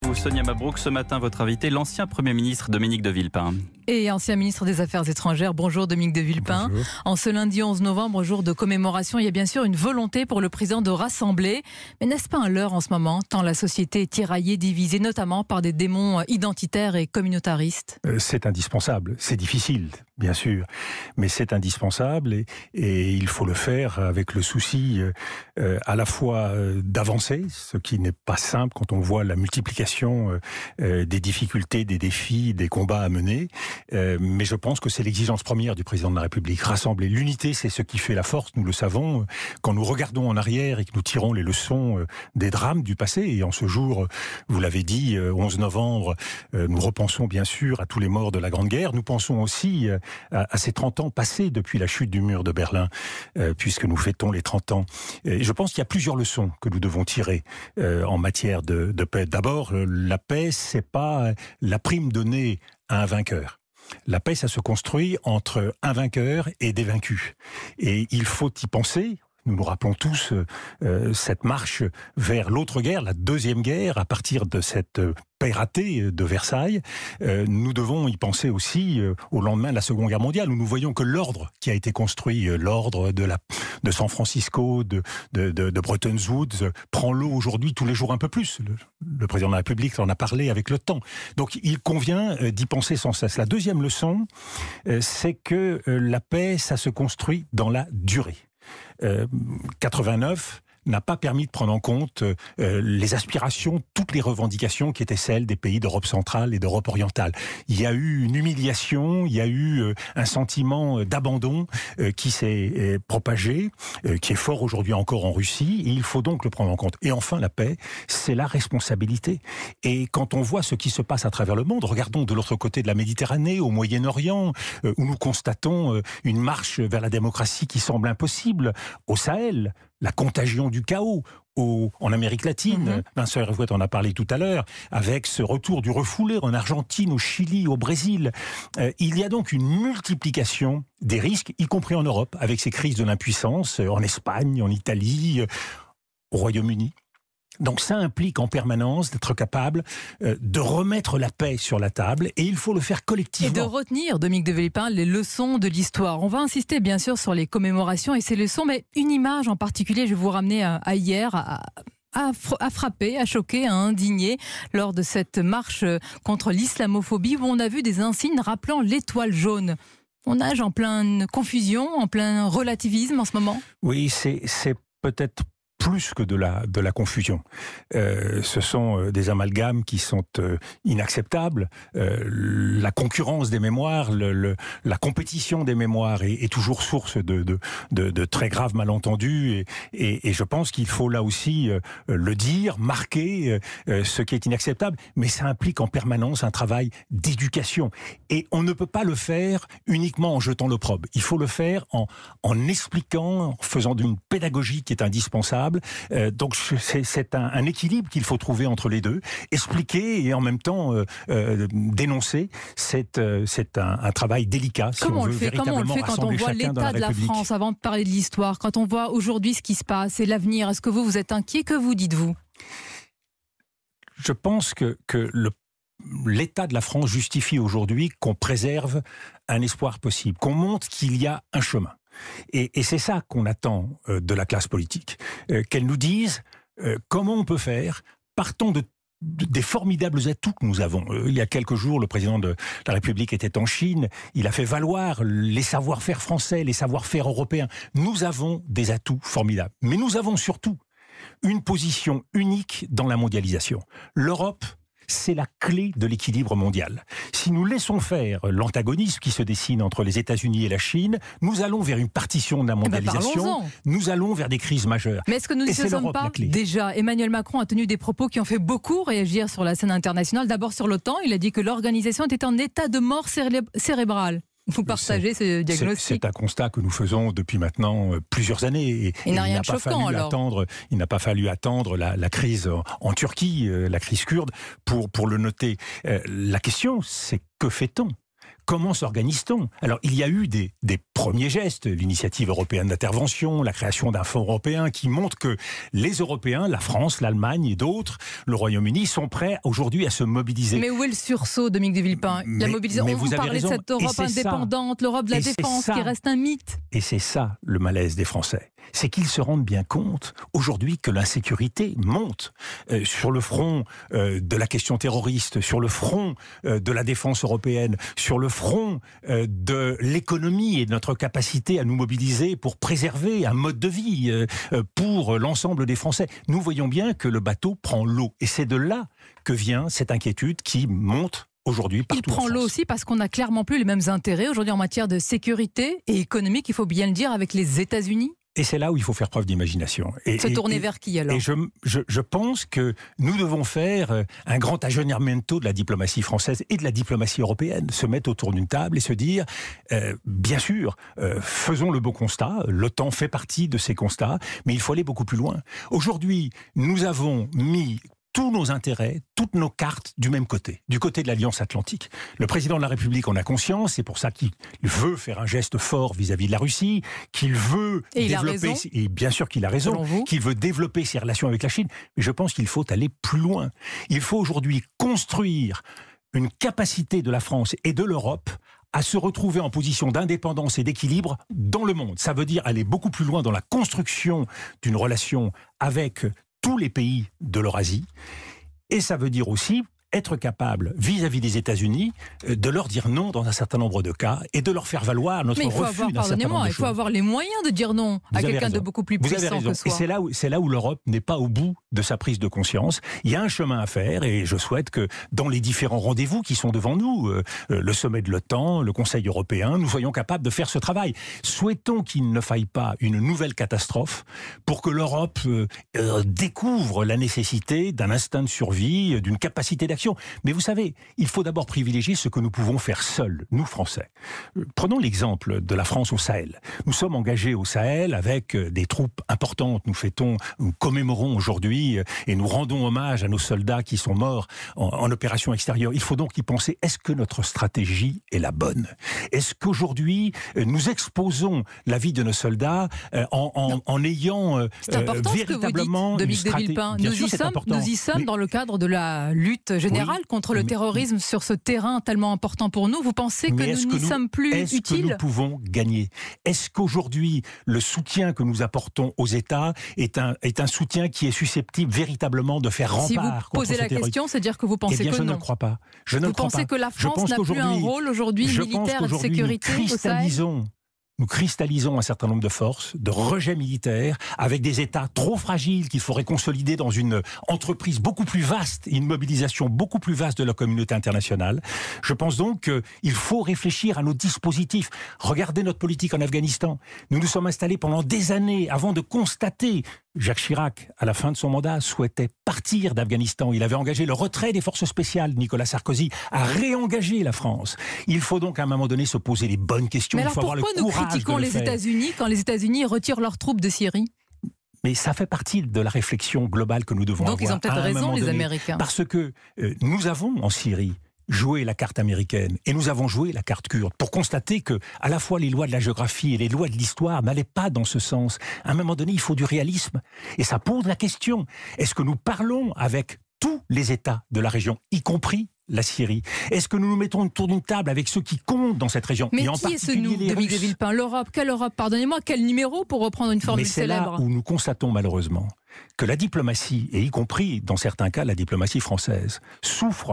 vous, Sonia Mabrouk. Ce matin, votre invité, l'ancien Premier ministre Dominique de Villepin. Et ancien ministre des Affaires étrangères. Bonjour Dominique de Villepin. Bonjour. En ce lundi 11 novembre, jour de commémoration, il y a bien sûr une volonté pour le président de rassembler. Mais n'est-ce pas un leurre en ce moment, tant la société est tiraillée, divisée, notamment par des démons identitaires et communautaristes? C'est indispensable. C'est difficile, bien sûr, mais c'est indispensable et il faut le faire avec le souci à la fois d'avancer, ce qui n'est pas simple quand on voit la multiplication des difficultés, des défis, des combats à mener. Mais je pense que c'est l'exigence première du président de la République. Rassembler. L'unité, c'est ce qui fait la force, nous le savons. Quand nous regardons en arrière et que nous tirons les leçons des drames du passé, et en ce jour, vous l'avez dit, 11 novembre, nous repensons bien sûr à tous les morts de la Grande Guerre. Nous pensons aussi à ces 30 ans passés depuis la chute du mur de Berlin, puisque nous fêtons les 30 ans. Et je pense qu'il y a plusieurs leçons que nous devons tirer en matière de paix. D'abord, la paix, c'est pas la prime donnée à un vainqueur. La paix, ça se construit entre un vainqueur et des vaincus. Et il faut y penser. Nous nous rappelons tous cette marche vers l'autre guerre, la deuxième guerre, à partir de cette paix ratée de Versailles. Nous devons y penser aussi au lendemain de la Seconde Guerre mondiale, où nous voyons que l'ordre qui a été construit, l'ordre de San Francisco, de Bretton Woods, prend l'eau aujourd'hui tous les jours un peu plus. Le président de la République en a parlé avec le temps. Donc il convient d'y penser sans cesse. La deuxième leçon, c'est que la paix, ça se construit dans la durée. 89 n'a pas permis de prendre en compte les aspirations, toutes les revendications qui étaient celles des pays d'Europe centrale et d'Europe orientale. Il y a eu une humiliation, il y a eu un sentiment d'abandon qui s'est propagé, qui est fort aujourd'hui encore en Russie, et il faut donc le prendre en compte. Et enfin, la paix, c'est la responsabilité. Et quand on voit ce qui se passe à travers le monde, regardons de l'autre côté de la Méditerranée, au Moyen-Orient, où nous constatons une marche vers la démocratie qui semble impossible, au Sahel, la contagion du chaos en Amérique latine. Vincent Hervouet en a parlé tout à l'heure, avec ce retour du refoulé en Argentine, au Chili, au Brésil. Il y a donc une multiplication des risques, y compris en Europe, avec ces crises de l'impuissance, en Espagne, en Italie, au Royaume-Uni. Donc ça implique en permanence d'être capable de remettre la paix sur la table, et il faut le faire collectivement. Et de retenir, Dominique de Villepin, les leçons de l'histoire. On va insister bien sûr sur les commémorations et ces leçons, mais une image en particulier, je vais vous ramener à hier, à frapper, à choquer, à indigner lors de cette marche contre l'islamophobie où on a vu des insignes rappelant l'étoile jaune. On nage en pleine confusion, en plein relativisme en ce moment. Oui, c'est peut-être plus que de la confusion. Ce sont des amalgames qui sont inacceptables. La concurrence des mémoires, la compétition des mémoires est toujours source de très graves malentendus. Et je pense qu'il faut là aussi le dire, marquer ce qui est inacceptable. Mais ça implique en permanence un travail d'éducation. Et on ne peut pas le faire uniquement en jetant l'opprobre. Il faut le faire en expliquant, en faisant d'une pédagogie qui est indispensable. Donc c'est un équilibre qu'il faut trouver entre les deux. Expliquer et en même temps dénoncer, c'est un travail délicat. Comment on le fait quand on voit l'état de la France, avant de parler de l'histoire, quand on voit aujourd'hui ce qui se passe et l'avenir? Est-ce que vous êtes inquiet? Que vous dites-vous? Je pense que l'état de la France justifie aujourd'hui qu'on préserve un espoir possible, qu'on montre qu'il y a un chemin. Et c'est ça qu'on attend de la classe politique, qu'elle nous dise comment on peut faire, partons des formidables atouts que nous avons. Il y a quelques jours, le président de la République était en Chine, il a fait valoir les savoir-faire français, les savoir-faire européens. Nous avons des atouts formidables, mais nous avons surtout une position unique dans la mondialisation. L'Europe, c'est la clé de l'équilibre mondial. Si nous laissons faire l'antagonisme qui se dessine entre les États-Unis et la Chine, nous allons vers une partition de la mondialisation, nous allons vers des crises majeures. Mais est-ce que nous ne sommes pas déjà? Emmanuel Macron a tenu des propos qui ont fait beaucoup réagir sur la scène internationale. D'abord sur l'OTAN, il a dit que l'organisation était en état de mort cérébrale. Vous partagez ce diagnostic? C'est un constat que nous faisons depuis maintenant plusieurs années. Et il n'a rien de choquant alors. Il n'a pas fallu attendre la crise en Turquie, la crise kurde, pour le noter. La question, c'est que fait-on? Comment s'organise-t-on? Alors, il y a eu des premier geste, l'initiative européenne d'intervention, la création d'un fonds européen qui montre que les Européens, la France, l'Allemagne et d'autres, le Royaume-Uni, sont prêts aujourd'hui à se mobiliser. Mais où est le sursaut, Dominique de Villepin? La mobilisation. On vous parlait de cette Europe indépendante, l'Europe de la défense, qui reste un mythe. Et c'est ça le malaise des Français. C'est qu'ils se rendent bien compte aujourd'hui que l'insécurité monte sur le front de la question terroriste, sur le front de la défense européenne, sur le front de l'économie et de notre capacité à nous mobiliser pour préserver un mode de vie pour l'ensemble des Français. Nous voyons bien que le bateau prend l'eau. Et c'est de là que vient cette inquiétude qui monte aujourd'hui partout. Il prend l'eau aussi parce qu'on n'a clairement plus les mêmes intérêts aujourd'hui en matière de sécurité et économique, il faut bien le dire, avec les États-Unis. Et c'est là où il faut faire preuve d'imagination. Se tourner vers qui alors? Et je pense que nous devons faire un grand aggiornamento de la diplomatie française et de la diplomatie européenne. Se mettre autour d'une table et se dire, bien sûr, faisons le beau constat, l'OTAN fait partie de ces constats, mais il faut aller beaucoup plus loin. Aujourd'hui, nous avons mis tous nos intérêts, toutes nos cartes du même côté, du côté de l'Alliance Atlantique. Le président de la République en a conscience, c'est pour ça qu'il veut faire un geste fort vis-à-vis de la Russie, qu'il veut développer, et bien sûr qu'il a raison, qu'il veut développer ses relations avec la Chine, mais je pense qu'il faut aller plus loin. Il faut aujourd'hui construire une capacité de la France et de l'Europe à se retrouver en position d'indépendance et d'équilibre dans le monde. Ça veut dire aller beaucoup plus loin dans la construction d'une relation avec tous les pays de l'Eurasie, et ça veut dire aussi être capable, vis-à-vis des États-Unis, de leur dire non dans un certain nombre de cas et de leur faire valoir notre refus d'un certain nombre de choses. Il faut avoir les moyens de dire non à quelqu'un de beaucoup plus puissant que soi. Et c'est là où l'Europe n'est pas au bout de sa prise de conscience. Il y a un chemin à faire et je souhaite que dans les différents rendez-vous qui sont devant nous, le sommet de l'OTAN, le Conseil européen, nous soyons capables de faire ce travail. Souhaitons qu'il ne faille pas une nouvelle catastrophe pour que l'Europe découvre la nécessité d'un instinct de survie, d'une capacité d'action. Mais vous savez, il faut d'abord privilégier ce que nous pouvons faire seuls, nous Français. Prenons l'exemple de la France au Sahel. Nous sommes engagés au Sahel avec des troupes importantes. Nous commémorons aujourd'hui et nous rendons hommage à nos soldats qui sont morts en opération extérieure. Il faut donc y penser. Est-ce que notre stratégie est la bonne? Est-ce qu'aujourd'hui, nous exposons la vie de nos soldats en ayant véritablement une stratégie? Nous y sommes dans le cadre de la lutte générale contre le terrorisme sur ce terrain tellement important pour nous. Vous pensez que nous n'y sommes plus utiles? Est-ce que nous pouvons gagner? Est-ce qu'aujourd'hui, le soutien que nous apportons aux États est un soutien qui est susceptible véritablement de faire rempart contre ce terrorisme? Si vous posez la question, c'est dire que vous pensez que non. Je ne le crois pas. Vous pensez que la France n'a plus un rôle aujourd'hui militaire et de sécurité au Sahel? Nous cristallisons un certain nombre de forces, de rejets militaires, avec des États trop fragiles qu'il faudrait consolider dans une entreprise beaucoup plus vaste, une mobilisation beaucoup plus vaste de la communauté internationale. Je pense donc qu'il faut réfléchir à nos dispositifs. Regardez notre politique en Afghanistan. Nous nous sommes installés pendant des années avant de constater. Jacques Chirac, à la fin de son mandat, souhaitait partir d'Afghanistan. Il avait engagé le retrait des forces spéciales. Nicolas Sarkozy a réengagé la France. Il faut donc à un moment donné se poser les bonnes questions. Mais alors il faut avoir le courage de le faire. Pourquoi nous critiquons les États-Unis quand les États-Unis retirent leurs troupes de Syrie? Mais ça fait partie de la réflexion globale que nous devons avoir. Donc ils ont peut-être raison, les Américains. Parce que nous avons en Syrie joué la carte américaine et nous avons joué la carte kurde pour constater que à la fois les lois de la géographie et les lois de l'histoire n'allaient pas dans ce sens. À un moment donné, il faut du réalisme. Et ça pose la question. Est-ce que nous parlons avec tous les États de la région, y compris la Syrie? Est-ce que nous nous mettons autour d'une table avec ceux qui comptent dans cette région? Mais qui est ce nous, Dominique de Villepin? L'Europe? Quelle Europe? Pardonnez-moi, quel numéro pour reprendre une formule célèbre? Mais c'est là où nous constatons malheureusement que la diplomatie, et y compris dans certains cas la diplomatie française, souffre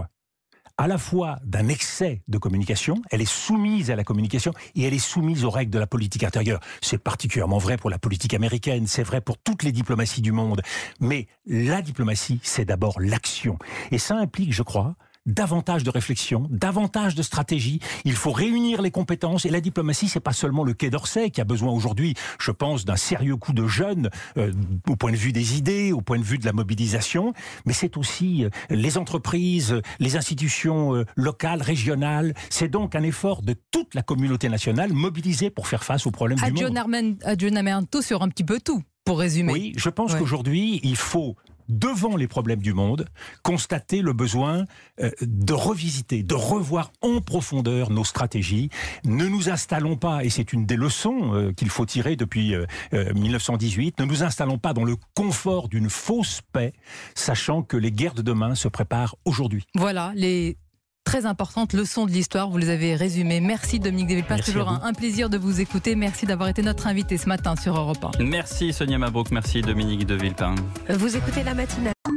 à la fois d'un excès de communication, elle est soumise à la communication et elle est soumise aux règles de la politique intérieure. C'est particulièrement vrai pour la politique américaine, c'est vrai pour toutes les diplomaties du monde. Mais la diplomatie, c'est d'abord l'action. Et ça implique, je crois, davantage de réflexion, davantage de stratégie. Il faut réunir les compétences. Et la diplomatie, c'est pas seulement le Quai d'Orsay qui a besoin aujourd'hui, je pense, d'un sérieux coup de jeune au point de vue des idées, au point de vue de la mobilisation, mais c'est aussi les entreprises, les institutions locales, régionales. C'est donc un effort de toute la communauté nationale mobilisée pour faire face aux problèmes du monde. Aggiornamento sur un petit peu tout, pour résumer. Oui, je pense qu'aujourd'hui, il faut devant les problèmes du monde, constater le besoin de revisiter, de revoir en profondeur nos stratégies. Ne nous installons pas, et c'est une des leçons qu'il faut tirer depuis 1918, ne nous installons pas dans le confort d'une fausse paix, sachant que les guerres de demain se préparent aujourd'hui. Voilà, les très importantes leçons de l'histoire, vous les avez résumées. Merci Dominique de Villepin, toujours un plaisir de vous écouter. Merci d'avoir été notre invité ce matin sur Europe 1. Merci Sonia Mabrouk, merci Dominique de Villepin. Vous écoutez la matinale.